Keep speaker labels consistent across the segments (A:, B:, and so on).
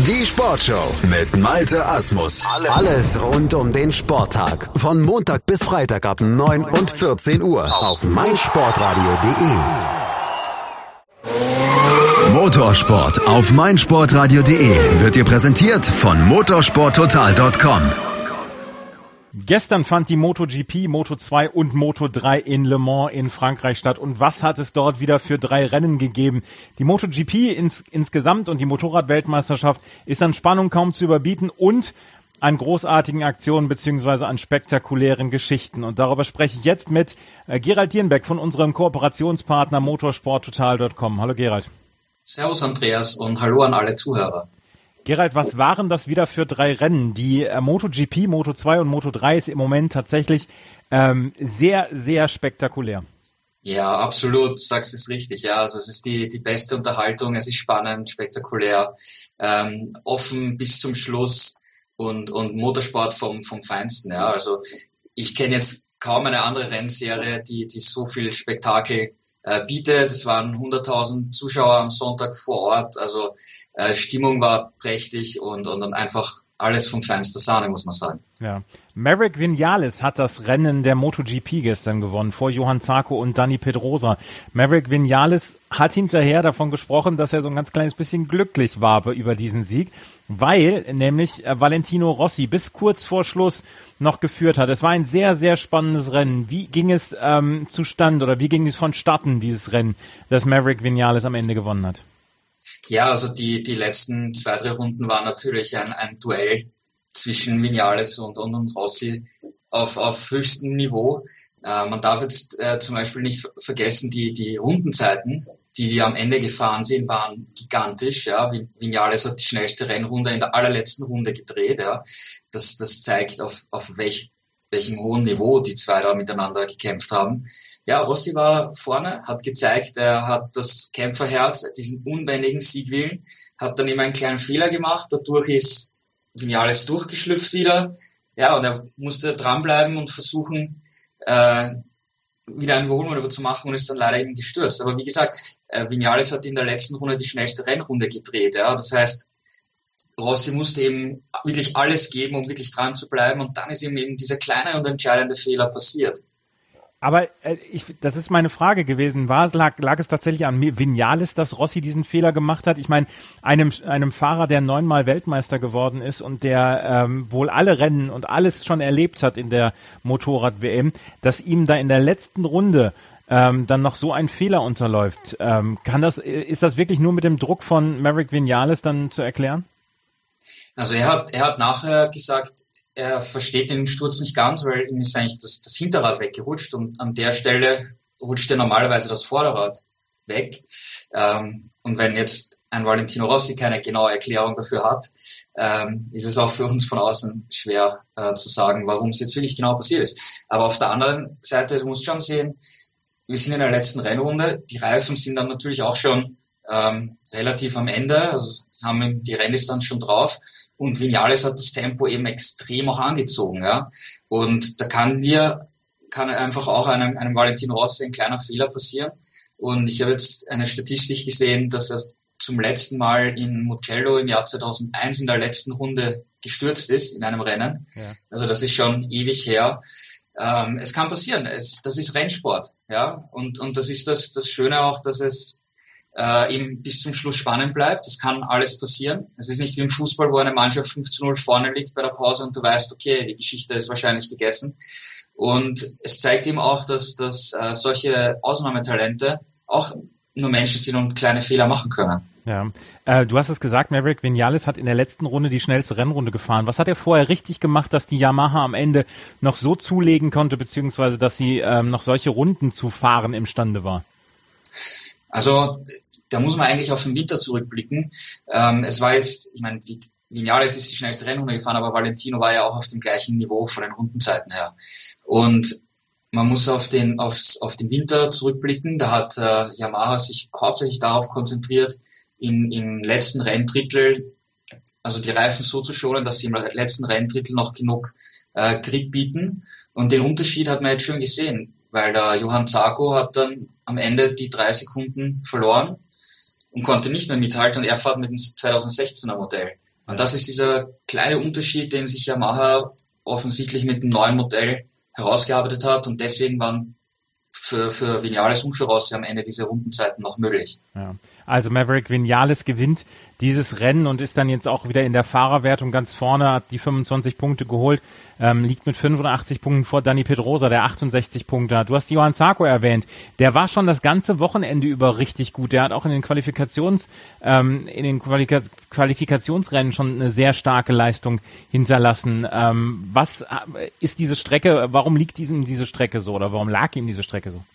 A: Die Sportshow mit Malte Asmus. Alles rund um den Sporttag. Von Montag bis Freitag ab 9 und 14 Uhr auf meinsportradio.de. Motorsport auf meinsportradio.de wird dir präsentiert von motorsporttotal.com.
B: Gestern fand die MotoGP, Moto2 und Moto3 in Le Mans in Frankreich statt. Und was hat es dort wieder für 3 Rennen gegeben? Die MotoGP insgesamt und die Motorradweltmeisterschaft ist an Spannung kaum zu überbieten und an großartigen Aktionen beziehungsweise an spektakulären Geschichten. Und darüber spreche ich jetzt mit Gerald Dierenbeck von unserem Kooperationspartner motorsporttotal.com. Hallo Gerald.
C: Servus Andreas und hallo an alle Zuhörer.
B: Gerald, was waren das wieder für 3 Rennen? Die MotoGP, Moto2 und Moto3 ist im Moment tatsächlich sehr, sehr spektakulär.
C: Ja, absolut, du sagst es richtig. Ja, also es ist die beste Unterhaltung, es ist spannend, spektakulär, offen bis zum Schluss und Motorsport vom Feinsten. Ja, also ich kenne jetzt kaum eine andere Rennserie, die so viel Spektakel bietet. Es waren 100.000 Zuschauer am Sonntag vor Ort, also Stimmung war prächtig und dann einfach alles von feinster Sahne, muss man sagen.
B: Ja. Maverick Viñales hat das Rennen der MotoGP gestern gewonnen, vor Johann Zarco und Dani Pedrosa. Maverick Viñales hat hinterher davon gesprochen, dass er so ein ganz kleines bisschen glücklich war über diesen Sieg, weil nämlich Valentino Rossi bis kurz vor Schluss noch geführt hat. Es war ein sehr, sehr spannendes Rennen. Wie ging es zustande oder wie ging es vonstatten, dieses Rennen, das Maverick Viñales am Ende gewonnen hat?
C: Ja, also die letzten 2-3 Runden waren natürlich ein Duell zwischen Viñales und Rossi auf höchstem Niveau. Man darf jetzt zum Beispiel nicht vergessen, die Rundenzeiten, die am Ende gefahren sind, waren gigantisch. Ja, Viñales hat die schnellste Rennrunde in der allerletzten Runde gedreht. Ja, das zeigt auf welchem hohen Niveau die zwei da miteinander gekämpft haben. Ja, Rossi war vorne, hat gezeigt, er hat das Kämpferherz, diesen unbändigen Siegwillen, hat dann immer einen kleinen Fehler gemacht, dadurch ist Viñales durchgeschlüpft wieder. Ja, und er musste dranbleiben und versuchen, wieder ein Überholmanöver zu machen und ist dann leider eben gestürzt. Aber wie gesagt, Viñales hat in der letzten Runde die schnellste Rennrunde gedreht. Ja, das heißt, Rossi musste eben wirklich alles geben, um wirklich dran zu bleiben, und dann ist ihm eben dieser kleine und entscheidende Fehler passiert.
B: Aber das ist meine Frage gewesen. Lag es tatsächlich an Viñales, dass Rossi diesen Fehler gemacht hat? Ich meine, einem Fahrer, der 9-mal Weltmeister geworden ist und der wohl alle Rennen und alles schon erlebt hat in der Motorrad-WM, dass ihm da in der letzten Runde dann noch so ein Fehler unterläuft. Ist das wirklich nur mit dem Druck von Maverick Viñales dann zu erklären? Also
C: er hat nachher gesagt, er versteht den Sturz nicht ganz, weil ihm ist eigentlich das Hinterrad weggerutscht und an der Stelle rutscht ja normalerweise das Vorderrad weg. Und wenn jetzt ein Valentino Rossi keine genaue Erklärung dafür hat, ist es auch für uns von außen schwer zu sagen, warum es jetzt wirklich genau passiert ist. Aber auf der anderen Seite, du musst schon sehen, wir sind in der letzten Rennrunde, die Reifen sind dann natürlich auch schon relativ am Ende, also haben die Renndistanz schon drauf. Und Viñales hat das Tempo eben extrem auch angezogen, ja. Und da kann einfach auch einem Valentino Rossi ein kleiner Fehler passieren. Und ich habe jetzt eine Statistik gesehen, dass er zum letzten Mal in Mugello im Jahr 2001 in der letzten Runde gestürzt ist in einem Rennen. Ja. Also das ist schon ewig her. Es kann passieren. Das ist Rennsport, ja. Und das ist das Schöne auch, dass es eben bis zum Schluss spannend bleibt. Das kann alles passieren. Es ist nicht wie im Fußball, wo eine Mannschaft 5-0 vorne liegt bei der Pause und du weißt, okay, die Geschichte ist wahrscheinlich gegessen. Und es zeigt eben auch, dass solche Ausnahmetalente auch nur Menschen sind und kleine Fehler machen können.
B: Ja, du hast es gesagt, Maverick Viñales hat in der letzten Runde die schnellste Rennrunde gefahren. Was hat er vorher richtig gemacht, dass die Yamaha am Ende noch so zulegen konnte, beziehungsweise dass sie noch solche Runden zu fahren imstande war?
C: Also da muss man eigentlich auf den Winter zurückblicken. Es war jetzt, ich meine, Viñales ist die schnellste Rennrunde gefahren, aber Valentino war ja auch auf dem gleichen Niveau von den Rundenzeiten her. Und man muss auf den Winter zurückblicken. Da hat Yamaha sich hauptsächlich darauf konzentriert, im letzten Renndrittel, also die Reifen so zu schonen, dass sie im letzten Renndrittel noch genug Grip bieten. Und den Unterschied hat man jetzt schon gesehen, weil der Johann Zarco hat dann am Ende die 3 Sekunden verloren und konnte nicht mehr mithalten, und er fährt mit dem 2016er Modell. Und das ist dieser kleine Unterschied, den sich Yamaha offensichtlich mit dem neuen Modell herausgearbeitet hat, und deswegen waren für Vinales und für Rossi am Ende diese Rundenzeiten noch möglich.
B: Ja. Also Maverick Vinales gewinnt dieses Rennen und ist dann jetzt auch wieder in der Fahrerwertung ganz vorne, hat die 25 Punkte geholt, liegt mit 85 Punkten vor Dani Pedrosa, der 68 Punkte hat. Du hast Johann Zarco erwähnt, der war schon das ganze Wochenende über richtig gut. Der hat auch in den Qualifikationsrennen schon eine sehr starke Leistung hinterlassen. Was ist diese Strecke, warum liegt ihm diese Strecke so oder warum lag ihm diese Strecke so?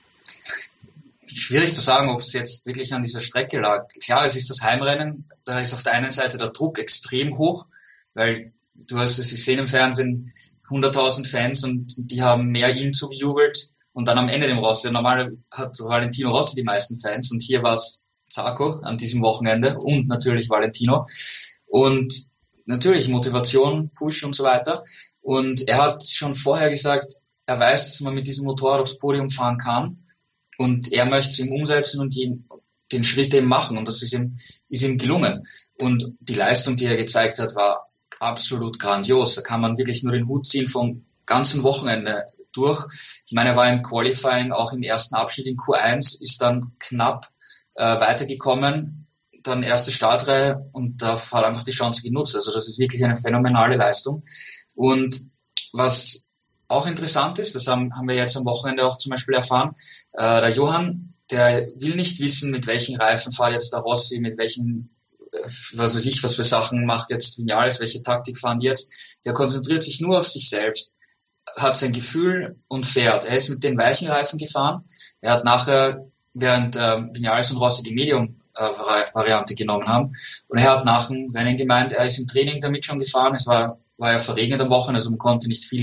C: Schwierig zu sagen, ob es jetzt wirklich an dieser Strecke lag. Klar, es ist das Heimrennen, da ist auf der einen Seite der Druck extrem hoch, weil du hast es gesehen im Fernsehen, 100.000 Fans und die haben mehr ihm zugejubelt und dann am Ende dem Rossi. Normal hat Valentino Rossi die meisten Fans und hier war es Zarco an diesem Wochenende und natürlich Valentino. Und natürlich Motivation, Push und so weiter. Und er hat schon vorher gesagt, er weiß, dass man mit diesem Motorrad aufs Podium fahren kann. Und er möchte es ihm umsetzen und den Schritt eben machen. Und das ist ihm gelungen. Und die Leistung, die er gezeigt hat, war absolut grandios. Da kann man wirklich nur den Hut ziehen vom ganzen Wochenende durch. Ich meine, er war im Qualifying, auch im ersten Abschnitt in Q1, ist dann knapp weitergekommen, dann erste Startreihe und da hat einfach die Chance genutzt. Also das ist wirklich eine phänomenale Leistung. Und was auch interessant ist, das haben wir jetzt am Wochenende auch zum Beispiel erfahren, der Johann, der will nicht wissen, mit welchen Reifen fährt jetzt der Rossi, mit welchen, was weiß ich, was für Sachen macht jetzt Vinales, welche Taktik fahren die jetzt. Der konzentriert sich nur auf sich selbst, hat sein Gefühl und fährt. Er ist mit den weichen Reifen gefahren. Er hat nachher, während Vinales und Rossi die Medium-Variante genommen haben, und er hat nach dem Rennen gemeint, er ist im Training damit schon gefahren. Es war ja verregnet am Wochenende, also man konnte nicht viel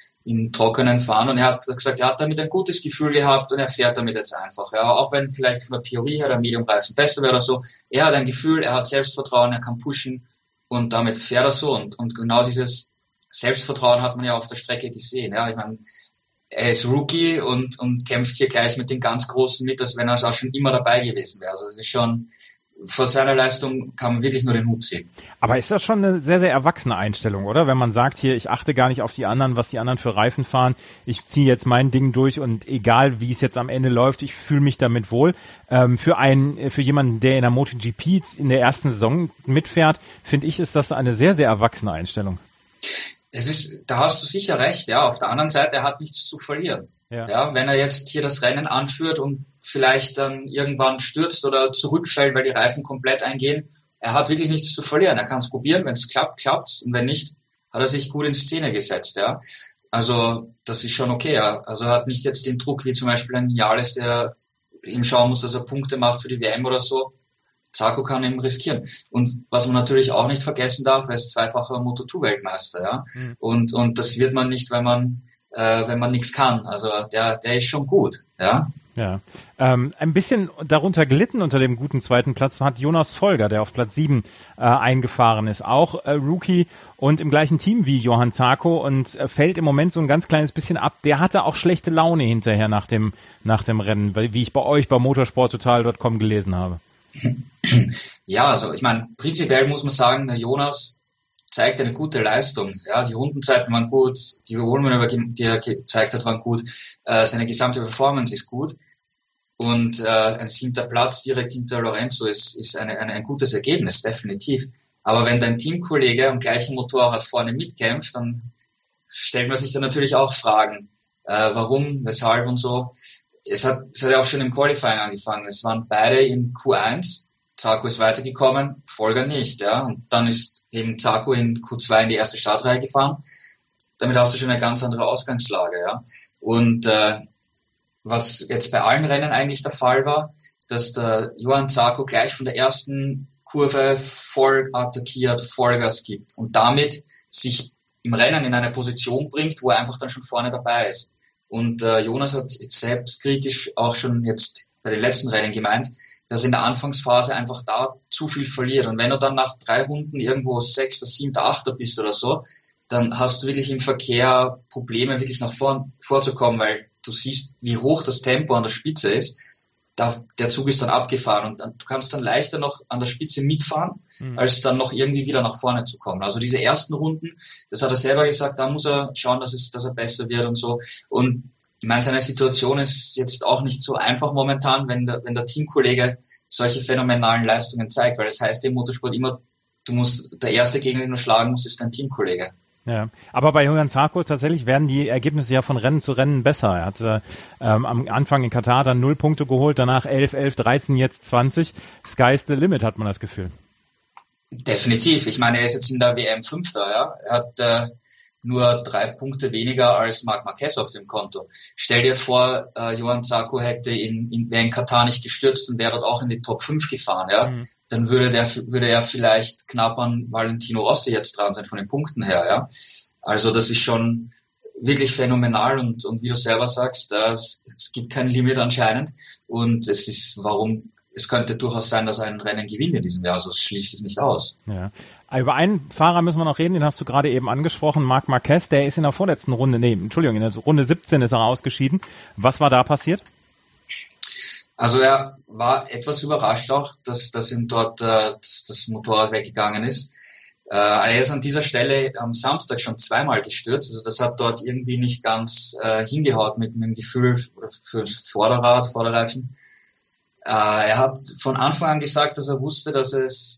C: im Trockenen fahren, und er hat gesagt, er hat damit ein gutes Gefühl gehabt und er fährt damit jetzt einfach. Ja, auch wenn vielleicht von der Theorie her der Medium-Reifen besser wäre oder so, er hat ein Gefühl, er hat Selbstvertrauen, er kann pushen und damit fährt er so. Und genau dieses Selbstvertrauen hat man ja auf der Strecke gesehen. Ja, ich meine, er ist Rookie und kämpft hier gleich mit den ganz Großen mit, als wenn er auch schon immer dabei gewesen wäre. Also es ist schon, vor seiner Leistung kann man wirklich nur den Hut ziehen.
B: Aber ist das schon eine sehr, sehr erwachsene Einstellung, oder? Wenn man sagt hier, ich achte gar nicht auf die anderen, was die anderen für Reifen fahren, ich ziehe jetzt mein Ding durch und egal, wie es jetzt am Ende läuft, ich fühle mich damit wohl. Für jemanden, der in der MotoGP in der ersten Saison mitfährt, finde ich, ist das eine sehr, sehr erwachsene Einstellung.
C: Da hast du sicher recht, ja. Auf der anderen Seite, er hat nichts zu verlieren. Ja, wenn er jetzt hier das Rennen anführt und vielleicht dann irgendwann stürzt oder zurückfällt, weil die Reifen komplett eingehen, er hat wirklich nichts zu verlieren. Er kann es probieren, wenn es klappt, klappt's, und wenn nicht, hat er sich gut in Szene gesetzt, ja. Also, das ist schon okay, ja. Also, er hat nicht jetzt den Druck, wie zum Beispiel ein Vinales, der ihm schauen muss, dass er Punkte macht für die WM oder so. Zarco kann eben riskieren. Und was man natürlich auch nicht vergessen darf, er ist zweifacher Moto2-Weltmeister, ja. Mhm. Und das wird man nicht, wenn man nichts kann. Also der ist schon gut, ja.
B: Ja, ein bisschen darunter gelitten unter dem guten zweiten Platz hat Jonas Folger, der auf Platz 7 eingefahren ist, auch Rookie und im gleichen Team wie Johann Zarco und fällt im Moment so ein ganz kleines bisschen ab. Der hatte auch schlechte Laune hinterher nach dem Rennen, wie ich bei euch bei motorsporttotal.com gelesen habe.
C: Ja, also ich meine, prinzipiell muss man sagen, der Jonas zeigt eine gute Leistung. Ja, die Rundenzeiten waren gut, die Überholmanöver, die er gezeigt hat, waren gut, seine gesamte Performance ist gut und ein 7. Platz direkt hinter Lorenzo ist ein gutes Ergebnis, definitiv. Aber wenn dein Teamkollege am gleichen Motorrad vorne mitkämpft, dann stellt man sich dann natürlich auch Fragen, warum, weshalb und so. Es hat ja auch schon im Qualifying angefangen. Es waren beide in Q1. Zarco ist weitergekommen, Folger nicht, ja. Und dann ist eben Zarco in Q2 in die erste Startreihe gefahren. Damit hast du schon eine ganz andere Ausgangslage, ja. Und was jetzt bei allen Rennen eigentlich der Fall war, dass der Johann Zarco gleich von der ersten Kurve voll attackiert, Vollgas gibt und damit sich im Rennen in eine Position bringt, wo er einfach dann schon vorne dabei ist. Und Jonas hat selbstkritisch auch schon jetzt bei den letzten Rennen gemeint, dass in der Anfangsphase einfach da zu viel verliert. Und wenn du dann nach 3 Runden irgendwo 6., 7., 8. bist oder so, dann hast du wirklich im Verkehr Probleme, wirklich nach vorn vorzukommen, weil du siehst, wie hoch das Tempo an der Spitze ist. der Zug ist dann abgefahren und du kannst dann leichter noch an der Spitze mitfahren, als dann noch irgendwie wieder nach vorne zu kommen. Also diese ersten Runden, das hat er selber gesagt, da muss er schauen, dass er besser wird und so. Und ich meine, seine Situation ist jetzt auch nicht so einfach momentan, wenn der Teamkollege solche phänomenalen Leistungen zeigt, weil das heißt im Motorsport immer, der erste Gegner, den du schlagen musst, ist dein Teamkollege.
B: Ja, aber bei Johann Zarco tatsächlich werden die Ergebnisse ja von Rennen zu Rennen besser. Er hat am Anfang in Katar dann 0 Punkte geholt, danach 11, 13, jetzt 20. Sky's the limit, hat man das Gefühl.
C: Definitiv. Ich meine, er ist jetzt in der WM Fünfter, ja. Er hat nur 3 Punkte weniger als Marc Marquez auf dem Konto. Stell dir vor, Johann Zarco wäre in Katar nicht gestürzt und wäre dort auch in die Top 5 gefahren, ja. Dann würde er vielleicht knapp an Valentino Rossi jetzt dran sein von den Punkten her, ja. Also das ist schon wirklich phänomenal und wie du selber sagst, es gibt kein Limit anscheinend und es könnte durchaus sein, dass er ein Rennen gewinnt in diesem Jahr, also das schließt sich nicht aus.
B: Ja. Über einen Fahrer müssen wir noch reden, den hast du gerade eben angesprochen, Marc Marquez, der ist in der vorletzten Runde, in der Runde 17 ist er ausgeschieden. Was war da passiert?
C: Also er war etwas überrascht auch, dass ihm dort das Motorrad weggegangen ist. Er ist an dieser Stelle am Samstag schon 2-mal gestürzt, also das hat dort irgendwie nicht ganz hingehaut mit dem Gefühl für Vorderreifen. Er hat von Anfang an gesagt, dass er wusste, dass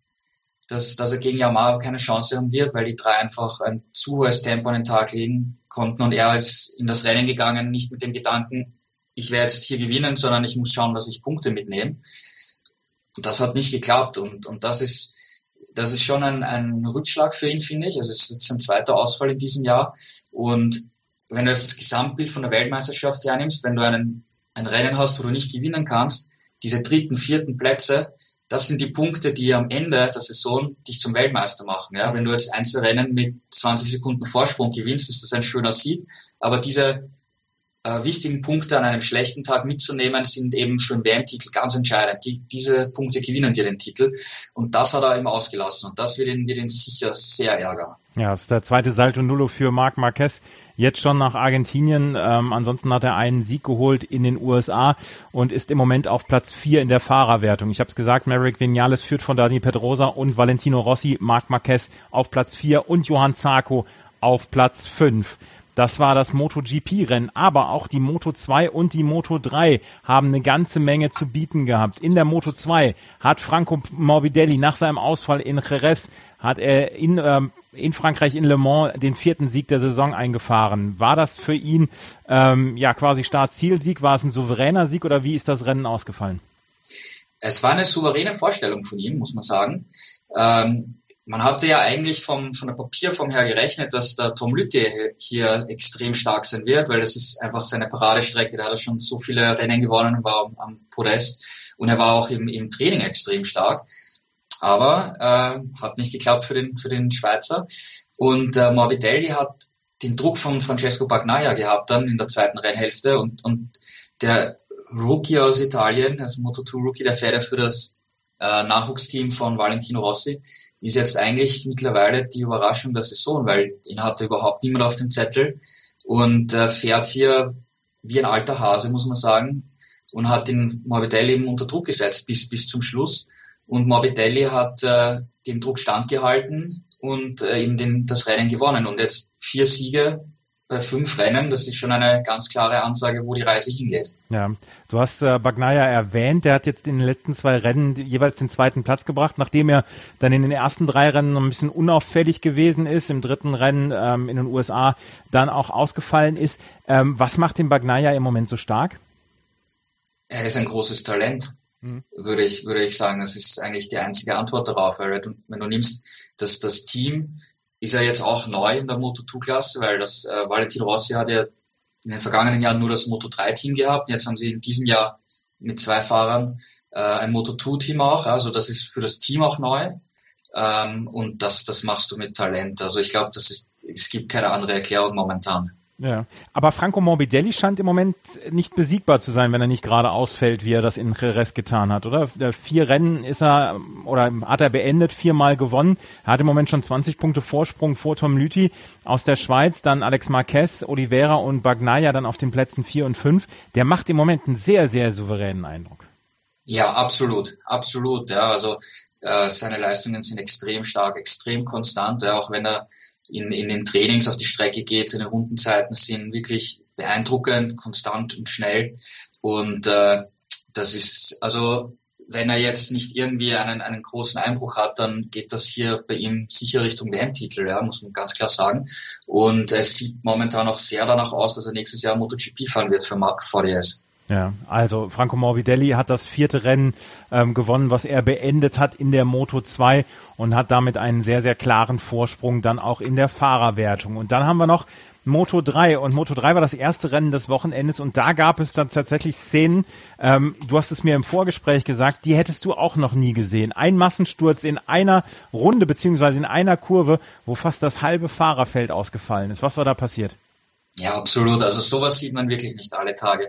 C: er gegen Yamaha keine Chance haben wird, weil die 3 einfach ein zu hohes Tempo an den Tag legen konnten und er ist in das Rennen gegangen, nicht mit dem Gedanken, ich werde jetzt hier gewinnen, sondern ich muss schauen, dass ich Punkte mitnehme. Und das hat nicht geklappt und das ist schon ein Rückschlag für ihn, finde ich. Also es ist jetzt sein 2. Ausfall in diesem Jahr und wenn du das Gesamtbild von der Weltmeisterschaft hernimmst, wenn du ein Rennen hast, wo du nicht gewinnen kannst, diese 3., 4. Plätze, das sind die Punkte, die am Ende der Saison dich zum Weltmeister machen. Ja, wenn du jetzt 1, 2 Rennen mit 20 Sekunden Vorsprung gewinnst, ist das ein schöner Sieg. Aber diese wichtigen Punkte an einem schlechten Tag mitzunehmen, sind eben für den WM-Titel ganz entscheidend. Diese Punkte gewinnen dir den Titel. Und das hat er eben ausgelassen. Und das wird ihn sicher sehr ärgern. Ja,
B: das ist der 2. Salto Nullo für Marc Marquez. Jetzt schon nach Argentinien. Ansonsten hat er einen Sieg geholt in den USA und ist im Moment auf Platz 4 in der Fahrerwertung. Ich habe es gesagt, Maverick Viñales führt von Dani Pedrosa und Valentino Rossi, Marc Marquez auf Platz 4 und Johann Zarco auf Platz 5. Das war das MotoGP-Rennen, aber auch die Moto2 und die Moto3 haben eine ganze Menge zu bieten gehabt. In der Moto2 hat Franco Morbidelli nach seinem Ausfall in Jerez, hat er in Frankreich in Le Mans den 4. Sieg der Saison eingefahren. War das für ihn quasi Start-Ziel-Sieg? War es ein souveräner Sieg oder wie ist das Rennen ausgefallen?
C: Es war eine souveräne Vorstellung von ihm, muss man sagen. Man hatte ja eigentlich von der Papierform her gerechnet, dass der Tom Lüthi hier extrem stark sein wird, weil das ist einfach seine Paradestrecke. Da hat er schon so viele Rennen gewonnen und war am Podest. Und er war auch im Training extrem stark. Aber hat nicht geklappt für den Schweizer. Und Morbidelli hat den Druck von Francesco Bagnaia gehabt dann in der 2. Rennhälfte. Und der Rookie aus Italien, also Moto2-Rookie, der fährt ja für das Nachwuchsteam von Valentino Rossi, ist jetzt eigentlich mittlerweile die Überraschung der Saison, weil ihn hatte überhaupt niemand auf dem Zettel und fährt hier wie ein alter Hase, muss man sagen, und hat den Morbidelli eben unter Druck gesetzt bis zum Schluss. Und Morbidelli hat dem Druck standgehalten und eben das Rennen gewonnen. Und jetzt 4 Siege bei 5 Rennen, das ist schon eine ganz klare Ansage, wo die Reise hingeht.
B: Ja, du hast Bagnaia erwähnt, der hat jetzt in den letzten 2 Rennen jeweils den 2. Platz gebracht, nachdem er dann in den ersten 3 Rennen noch ein bisschen unauffällig gewesen ist, im 3. Rennen in den USA dann auch ausgefallen ist. Was macht den Bagnaia im Moment so stark?
C: Er ist ein großes Talent, würde ich sagen. Das ist eigentlich die einzige Antwort darauf, weil wenn du nimmst, dass das Team ist ja jetzt auch neu in der Moto2-Klasse, weil das Valentino Rossi hat ja in den vergangenen Jahren nur das Moto3-Team gehabt. Jetzt haben sie in diesem Jahr mit 2 Fahrern ein Moto2-Team auch. Also das ist für das Team auch neu. Und das machst du mit Talent. Also ich glaube, es gibt keine andere Erklärung momentan.
B: Ja, aber Franco Morbidelli scheint im Moment nicht besiegbar zu sein, wenn er nicht gerade ausfällt, wie er das in Jerez getan hat, oder? 4 Rennen hat er beendet, 4-mal gewonnen. Er hat im Moment schon 20 Punkte Vorsprung vor Tom Lüthi aus der Schweiz, dann Alex Marquez, Oliveira und Bagnaia dann auf den Plätzen 4 und 5. Der macht im Moment einen sehr, sehr souveränen Eindruck.
C: Ja, absolut, absolut. Ja, also seine Leistungen sind extrem stark, extrem konstant. Ja, auch wenn er in den Trainings auf die Strecke geht, seine Rundenzeiten sind wirklich beeindruckend, konstant und schnell. Und das ist, also wenn er jetzt nicht irgendwie einen großen Einbruch hat, dann geht das hier bei ihm sicher Richtung WM-Titel, ja, muss man ganz klar sagen. Und es sieht momentan auch sehr danach aus, dass er nächstes Jahr MotoGP fahren wird für Marc VDS.
B: Ja, also Franco Morbidelli hat das 4. Rennen gewonnen, was er beendet hat in der Moto2 und hat damit einen sehr, sehr klaren Vorsprung dann auch in der Fahrerwertung. Und dann haben wir noch Moto3 und Moto3 war das erste Rennen des Wochenendes und da gab es dann tatsächlich Szenen, du hast es mir im Vorgespräch gesagt, die hättest du auch noch nie gesehen. Ein Massensturz in einer Runde beziehungsweise in einer Kurve, wo fast das halbe Fahrerfeld ausgefallen ist. Was war da passiert?
C: Ja, absolut. Also sowas sieht man wirklich nicht alle Tage.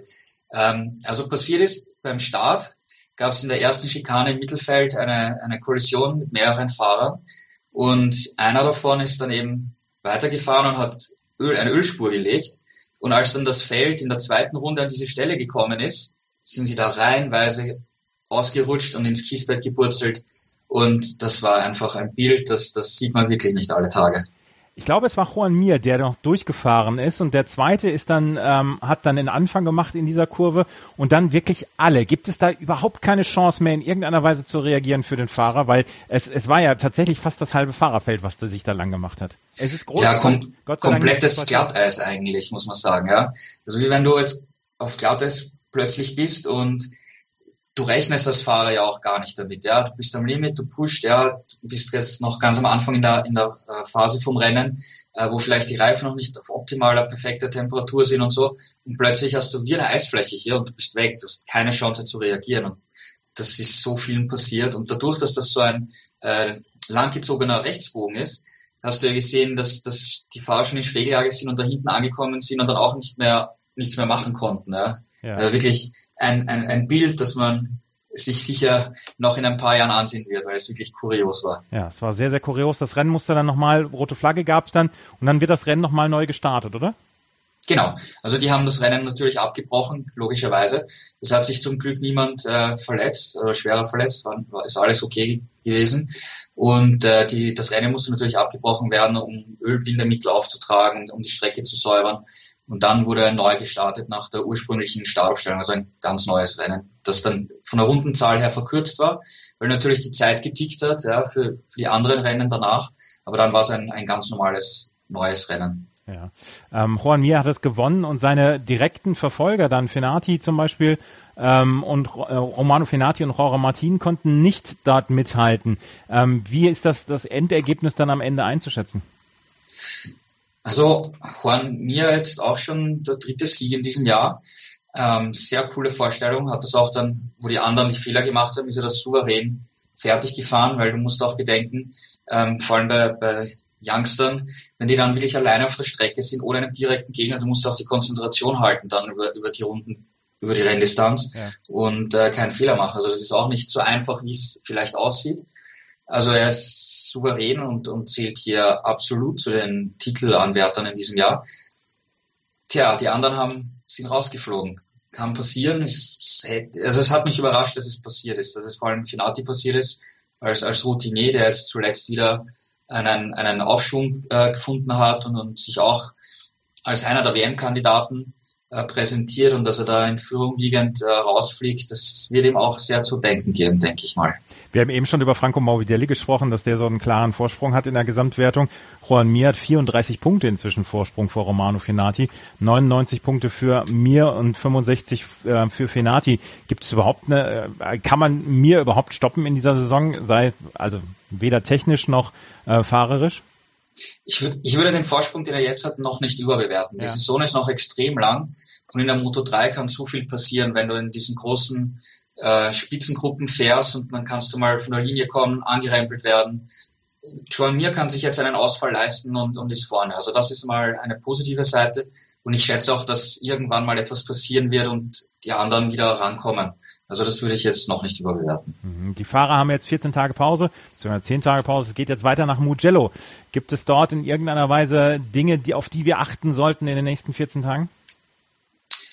C: Also passiert ist, beim Start gab es in der ersten Schikane im Mittelfeld eine Kollision mit mehreren Fahrern und einer davon ist dann eben weitergefahren und hat eine Ölspur gelegt und als dann das Feld in der zweiten Runde an diese Stelle gekommen ist, sind sie da reihenweise ausgerutscht und ins Kiesbett gepurzelt und das war einfach ein Bild, das sieht man wirklich nicht alle Tage.
B: Ich glaube, es war Joan Mir, der noch durchgefahren ist und der zweite ist dann hat dann den Anfang gemacht in dieser Kurve und dann wirklich alle. Gibt es da überhaupt keine Chance mehr in irgendeiner Weise zu reagieren für den Fahrer, weil es war ja tatsächlich fast das halbe Fahrerfeld, was der sich da lang gemacht hat. Es ist groß.
C: Ja, komplettes Glatteis eigentlich, muss man sagen, ja. Also wie wenn du jetzt auf Glatteis plötzlich bist und du rechnest als Fahrer ja auch gar nicht damit, ja. Du bist am Limit, du pusht, ja. Du bist jetzt noch ganz am Anfang in der Phase vom Rennen, wo vielleicht die Reifen noch nicht auf optimaler, perfekter Temperatur sind und so. Und plötzlich hast du wie eine Eisfläche hier und du bist weg. Du hast keine Chance zu reagieren. Und das ist so vielen passiert. Und dadurch, dass das so ein langgezogener Rechtsbogen ist, hast du ja gesehen, dass die Fahrer schon in Schräglage sind und da hinten angekommen sind und dann auch nichts mehr machen konnten, ja. Ja. Wirklich ein Bild, das man sich sicher noch in ein paar Jahren ansehen wird, weil es wirklich kurios war.
B: Ja, es war sehr, sehr kurios. Das Rennen musste dann nochmal, rote Flagge gab es dann und dann wird das Rennen nochmal neu gestartet, oder?
C: Genau, also die haben das Rennen natürlich abgebrochen, logischerweise. Es hat sich zum Glück niemand verletzt oder schwerer verletzt, ist alles okay gewesen. Und das Rennen musste natürlich abgebrochen werden, um Ölbindemittel aufzutragen, um die Strecke zu säubern. Und dann wurde er neu gestartet nach der ursprünglichen Startaufstellung, also ein ganz neues Rennen, das dann von der Rundenzahl her verkürzt war, weil natürlich die Zeit getickt hat, ja, für die anderen Rennen danach. Aber dann war es ein ganz normales, neues Rennen.
B: Ja. Joan Mir hat es gewonnen und seine direkten Verfolger dann Fenati zum Beispiel und Romano Fenati und Jorge Martin konnten nicht dort mithalten. Wie ist das Endergebnis dann am Ende einzuschätzen?
C: Also Joan Mir jetzt auch schon der 3. Sieg in diesem Jahr. Sehr coole Vorstellung, hat das auch dann, wo die anderen die Fehler gemacht haben, ist er das souverän fertig gefahren, weil du musst auch bedenken, vor allem bei Youngstern, wenn die dann wirklich alleine auf der Strecke sind, ohne einen direkten Gegner, du musst auch die Konzentration halten dann über die Runden, über die Renndistanz, ja. Und keinen Fehler machen. Also das ist auch nicht so einfach, wie es vielleicht aussieht. Also er ist souverän und zählt hier absolut zu den Titelanwärtern in diesem Jahr. Tja, die anderen sind rausgeflogen. Kann passieren. Es hat mich überrascht, dass es passiert ist. Dass es vor allem Fenati passiert ist, als Routinier, der jetzt zuletzt wieder einen Aufschwung gefunden hat und sich auch als einer der WM-Kandidaten präsentiert und dass er da in Führung liegend rausfliegt, das wird ihm auch sehr zu denken geben, denke ich mal.
B: Wir haben eben schon über Franco Morbidelli gesprochen, dass der so einen klaren Vorsprung hat in der Gesamtwertung. Joan Mir hat 34 Punkte inzwischen Vorsprung vor Romano Fenati, 99 Punkte für Mir und 65 für Fenati. Gibt es überhaupt kann man Mir überhaupt stoppen in dieser Saison, also weder technisch noch fahrerisch?
C: Ich würde den Vorsprung, den er jetzt hat, noch nicht überbewerten. Ja. Die Saison ist noch extrem lang und in der Moto3 kann so viel passieren, wenn du in diesen großen Spitzengruppen fährst und dann kannst du mal von der Linie kommen, angerempelt werden. Joan Mir kann sich jetzt einen Ausfall leisten und ist vorne. Also das ist mal eine positive Seite und ich schätze auch, dass irgendwann mal etwas passieren wird und die anderen wieder rankommen. Also das würde ich jetzt noch nicht überbewerten.
B: Die Fahrer haben jetzt 14 Tage Pause, beziehungsweise 10 Tage Pause. Es geht jetzt weiter nach Mugello. Gibt es dort in irgendeiner Weise Dinge, auf die wir achten sollten in den nächsten 14 Tagen?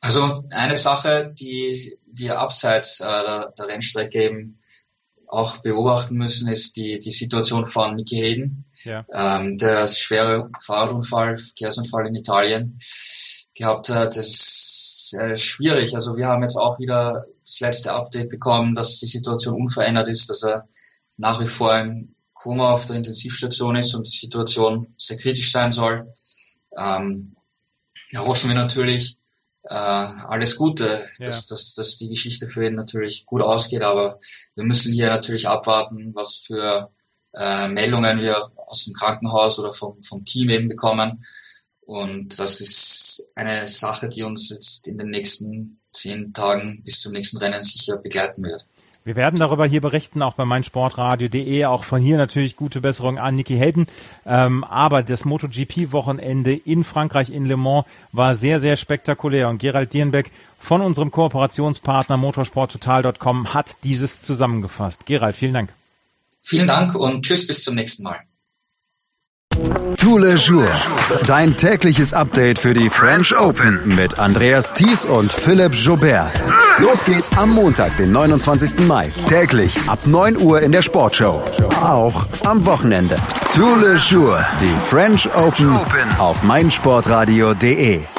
C: Also eine Sache, die wir abseits der Rennstrecke eben auch beobachten müssen, ist die Situation von Nicky Hayden. Ja. Der schwere Verkehrsunfall in Italien gehabt hat. Das ist schwierig. Also wir haben jetzt auch wieder das letzte Update bekommen, dass die Situation unverändert ist, dass er nach wie vor im Koma auf der Intensivstation ist und die Situation sehr kritisch sein soll. Da hoffen wir natürlich alles Gute, dass die Geschichte für ihn natürlich gut ausgeht, aber wir müssen hier natürlich abwarten, was für Meldungen wir aus dem Krankenhaus oder vom Team eben bekommen. Und das ist eine Sache, die uns jetzt in den nächsten 10 Tagen bis zum nächsten Rennen sicher begleiten wird.
B: Wir werden darüber hier berichten, auch bei meinsportradio.de, auch von hier natürlich gute Besserung an Nicky Hayden. Aber das MotoGP-Wochenende in Frankreich, in Le Mans, war sehr, sehr spektakulär. Und Gerald Dierenbeck von unserem Kooperationspartner motorsporttotal.com hat dieses zusammengefasst. Gerald, vielen Dank.
C: Vielen Dank und tschüss, bis zum nächsten Mal.
A: Tous les jours, dein tägliches Update für die French Open mit Andreas Thies und Philipp Joubert. Los geht's am Montag, den 29. Mai. Täglich ab 9 Uhr in der Sportshow. Auch am Wochenende. Tous les jours, die French Open auf meinsportradio.de.